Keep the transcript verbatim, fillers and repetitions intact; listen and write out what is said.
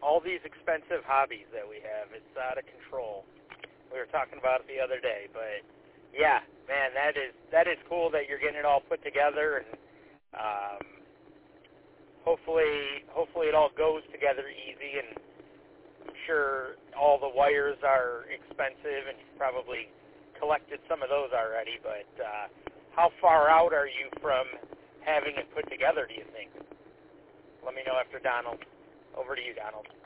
all these expensive hobbies that we have. It's out of control. We were talking about it the other day, but yeah, man, that is that is cool that you're getting it all put together, and um, hopefully, hopefully it all goes together easy. And I'm sure all the wires are expensive, and you've probably collected some of those already. But uh, how far out are you from having it put together, do you think? Let me know after Donald. Over to you, Donald.